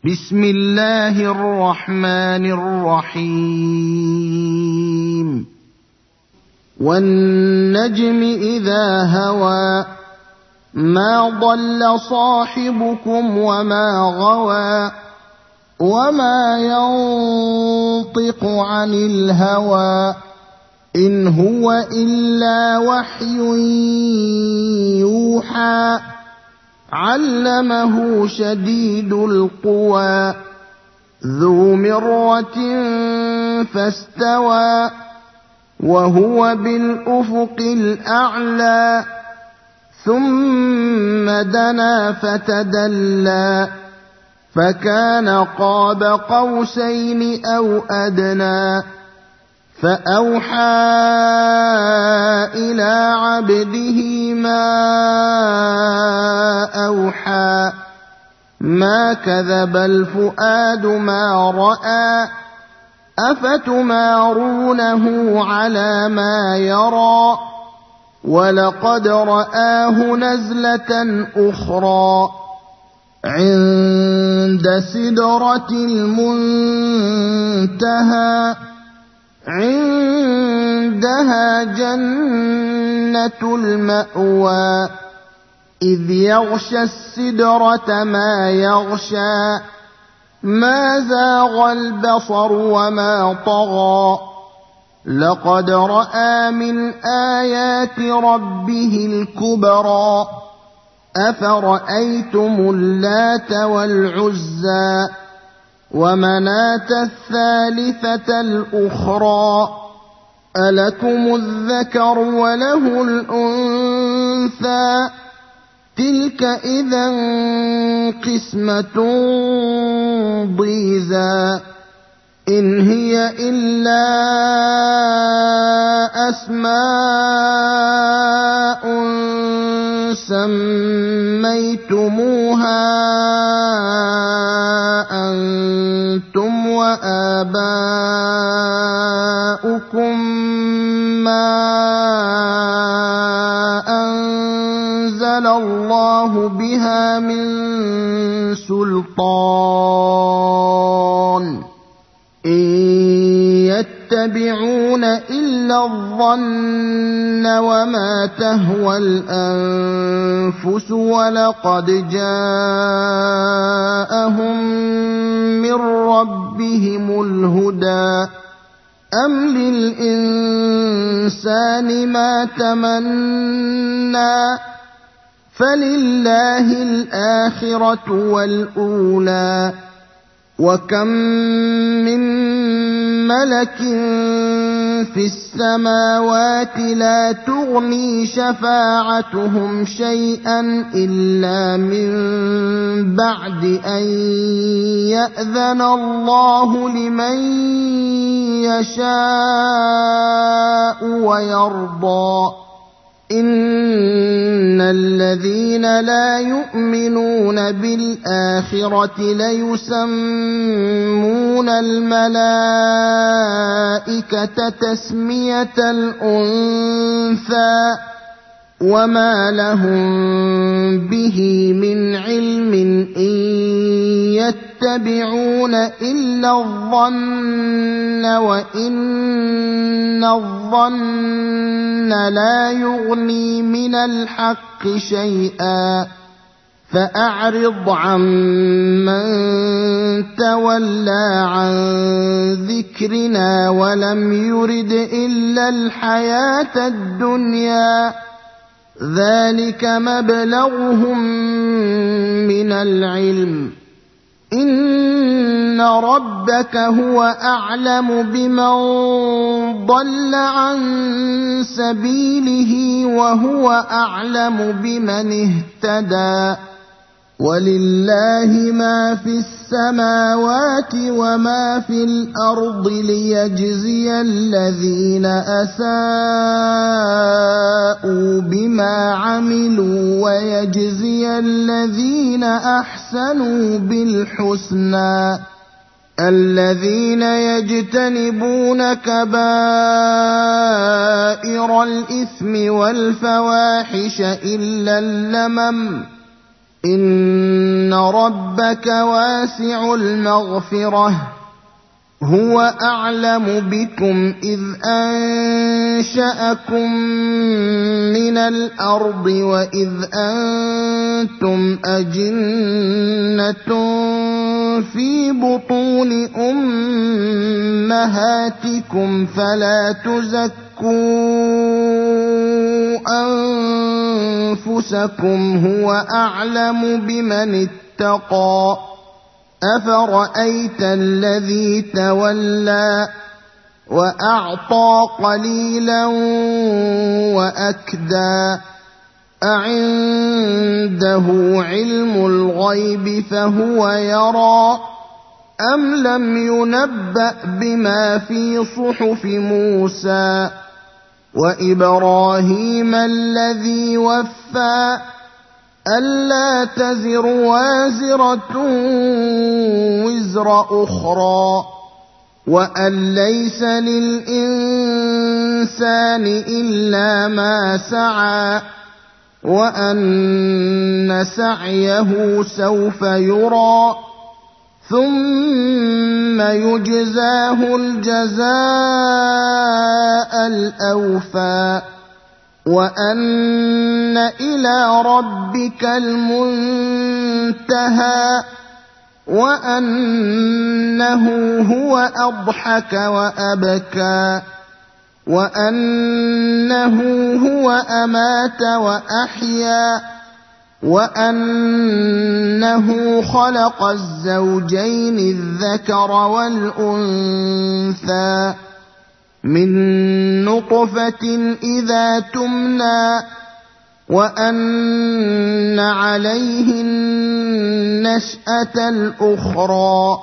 بسم الله الرحمن الرحيم والنجم إذا هوى ما ضل صاحبكم وما غوى وما ينطق عن الهوى إن هو إلا وحي يوحى علمه شديد القوى ذو مرة فاستوى وهو بالأفق الأعلى ثم دنا فتدلى فكان قاب قوسين أو أدنى فأوحى إلى عبده ما أوحى ما كذب الفؤاد ما رأى أفتمارونه على ما يرى ولقد رآه نزلة أخرى عند سدرة المنتهى عندها جنة المأوى إذ يغشى السدرة ما يغشى ما زاغ البصر وما طغى لقد رأى من آيات ربه الكبرى أفرأيتم اللات والعزى ومناة الثالثة الأخرى ألكم الذكر وله الأنثى تلك إذا قسمة ضيزى إن هي إلا أسماء سميتموها أنتم وآباؤكم ما أنزل الله بها من سلطان إن يتبعون إلا الظن وما تهوى الأنفس ولقد جاءهم من ربهم الهدى أم للإنسان ما تمنى فلله الآخرة والأولى وكم من ملك في السماوات لا تغني شفاعتهم شيئا إلا من بعد أن يأذن الله لمن يشاء ويرضى إن الذين لا يؤمنون بالآخرة ليسمون الملائكة تسمية الأنثى وما لهم به من علم إن يتبعون إلا الظن وإن الظن لا يغني من الحق شيئا فأعرض عمن تولى عن ذكرنا ولم يرد إلا الحياة الدنيا ذلك مبلغهم من العلم إن ربك هو أعلم بمن ضل عن سبيله وهو أعلم بمن اهتدى ولله ما في السماوات وما في الأرض ليجزي الذين أساءوا بما عملوا ويجزي الذين أحسنوا بالحسنى الذين يجتنبون كبائر الإثم والفواحش إلا اللمم إن إِنَّ رَبَّكَ وَاسِعُ الْمَغْفِرَةِ هُوَ أَعْلَمُ بِكُمْ إِذْ أَنشَأَكُم مِّنَ الْأَرْضِ وَإِذْ أَنتُمْ أَجِنَّةٌ فِي بُطُونِ أُمَّهَاتِكُمْ فَلَا تُزَكُّوا أَنفُسَكُمْ هُوَ أَعْلَمُ بِمَنِ اتَّقَىٰ أَفَرَأَيْتَ الَّذِي تَوَلَّىٰ وَأَعْطَىٰ قَلِيلًا وَأَكْدَىٰ أَعِندَهُ عِلْمُ الْغَيْبِ فَهُوَ يَرَىٰ أَمْ لَمْ يُنَبَّأْ بِمَا فِي صُحُفِ مُوسَىٰ وَإِبْرَاهِيمَ الَّذِي وَفَّىٰ أَلَّا تَزِرُ وَازِرَةٌ وِزْرَ أُخْرَىٰ وَأَن لَّيْسَ لِلْإِنسَانِ إِلَّا مَا سَعَىٰ وَأَنَّ سَعْيَهُ سَوْفَ يُرَىٰ ثُمَّ يُجْزَاهُ الْجَزَاءَ الْأَوْفَىٰ وَأَنَّ إِلَىٰ رَبِّكَ الْمُنتَهَىٰ وَأَنَّهُ هُوَ أَضْحَكَ وَأَبْكَىٰ وَأَنَّهُ هُوَ أَمَاتَ وَأَحْيَا وَأَنَّهُ خَلَقَ الزَّوْجَيْنِ الذَّكَرَ وَالْأُنثَىٰ مِن نُّطْفَةٍ إِذَا تُمْنَىٰ وَأَنَّ عَلَيْهِ النَّشْأَةَ الْأُخْرَىٰ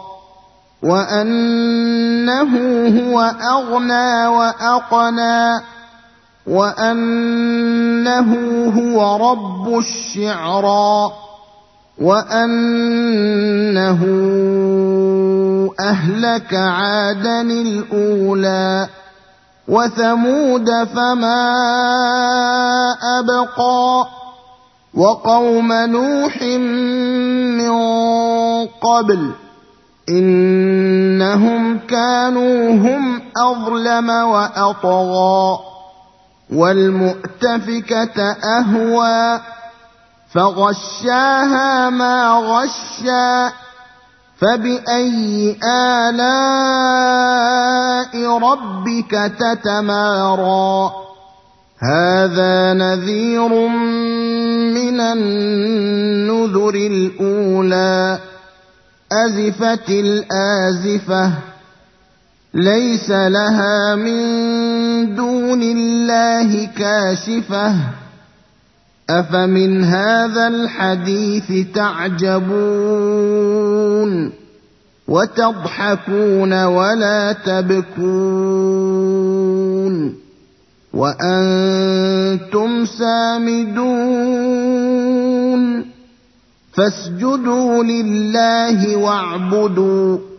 وَأَنَّهُ هُوَ أَغْنَىٰ وَأَقْنَىٰ وَأَنَّهُ هُوَ رَبُّ الشِّعْرَىٰ وَأَنَّهُ أَهْلَكَ عَادًا الْأُولَىٰ وَثَمُودَ فَمَا أَبْقَىٰ وَقَوْمَ نُوحٍ مِّن قَبْلُ إِنَّهُمْ كَانُوا هُمْ أَظْلَمَ وَأَطْغَىٰ وَالْمُؤْتَفِكَةَ أَهْوَىٰ فَغَشَّاهَا مَا غَشَّىٰ فَبِأَيِّ آلَاءِ رَبِّكَ تَتَمَارَىٰ هَٰذَا نَذِيرٌ مِّنَ النُّذُرِ الْأُولَىٰ أَزِفَتِ الْآزِفَةُ لَيْسَ لَهَا مِن دُونِ اللَّهِ كَاشِفَةٌ أَفَمِنْ هَٰذَا الْحَدِيثِ تَعْجَبُونَ وَتَضْحَكُونَ وَلَا تَبْكُونَ وَأَنتُمْ سَامِدُونَ فَاسْجُدُوا لِلَّهِ وَاعْبُدُوا